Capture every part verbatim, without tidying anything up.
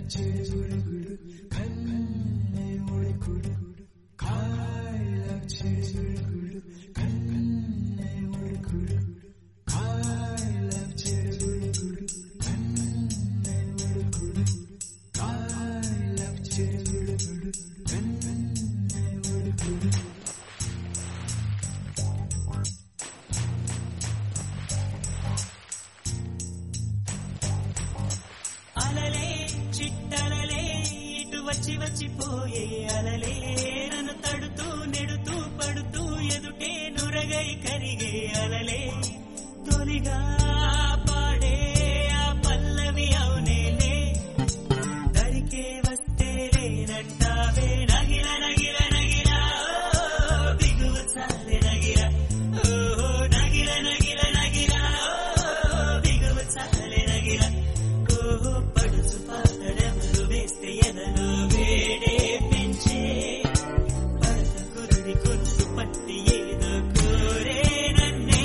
అలలే చిట్టలలే ఇటు వచ్చి వచ్చిపోయే అలలే నన్ను తడుతూ నెడుతూ పడుతూ ఎదుటే నురగై కరిగే అలలే తొలిగా పాడే ఆ పల్లవి అవునేలే దరికే వస్తే లేనంటావే నగిర నగిర నగిర బిగువు చాలే నగిర ఓ నగిర నగిర నగిర బిగువు చాలే నగిర పడుచు పాతడెవరు వేస్తే ఎదలో వేడే పెంచే పడత కురుడి కొనుకు పట్టి ఏదో కోరే నన్నే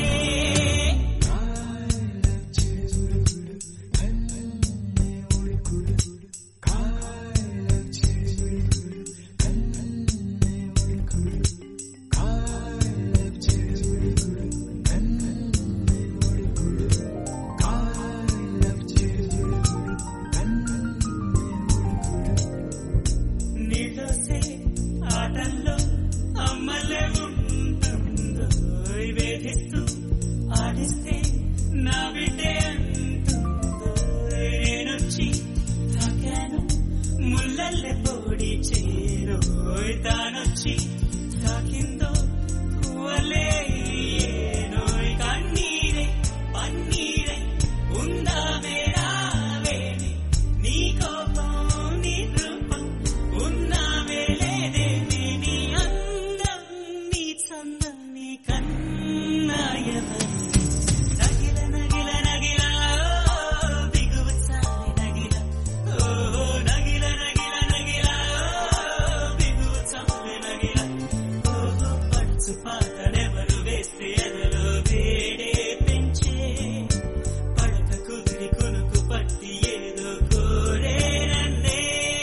నీళ్ళొస్తే ఆటల్లో అమ్మలే ఉంటుందో వేధిస్తూ ఆడిస్తే నా బిడ్డే అంటుందో నేనొచ్చి తాకాను ముళ్ళల్లే పొడి చేరో తానొచ్చి తాకిందో పువ్వలే ఏనోయ్ కన్నీరే పన్నీరే ఉందా వేరావేమి నీ కోపం నీ రూపం ఉన్నావే లేదేమి నీ అందం నీ చందం నీ కన్నాయవరు నగిల నగిల నగిల బిగువు చాలి నగిల ఓ నగిల నగిల నగిల బిగువు చాలి నగిల ఓ పడుచు పాతడెవరు వేస్తే ఎదలో వేడే పెంచే పడక కుదిరి కొనుకు పట్టి ఏదో కోరే నన్నే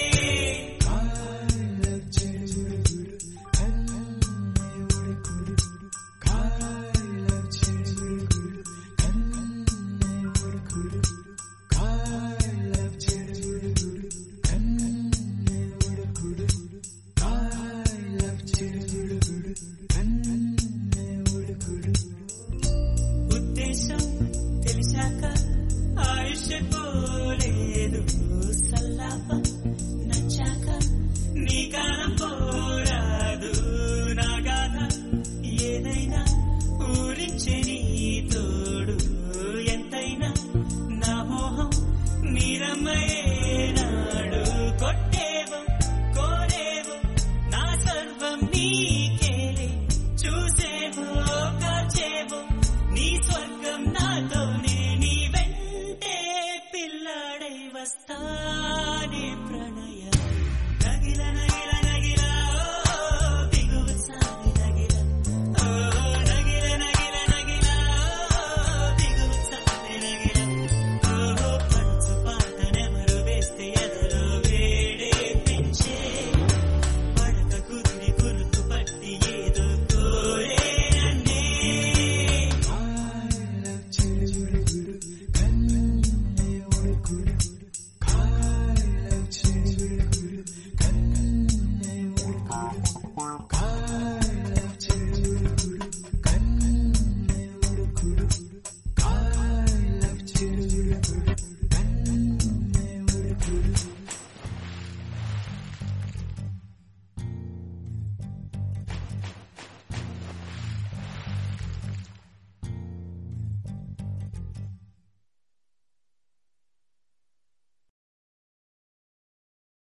ఉద్దేశం తెలిసాక ఆయుష్ పోలేదు సల్లాపం నచ్చాక నీ కాలం పోరాదు నా గాథ ఏదైనా ఊరించే నీ తోడు ఎంతైనా నా మోహం మీరమ్మయేనాడు కొట్టేవో కోరేవో నా సర్వం నీకేలే చూసేవో కాచేవో నీ స్వర్గం నాతో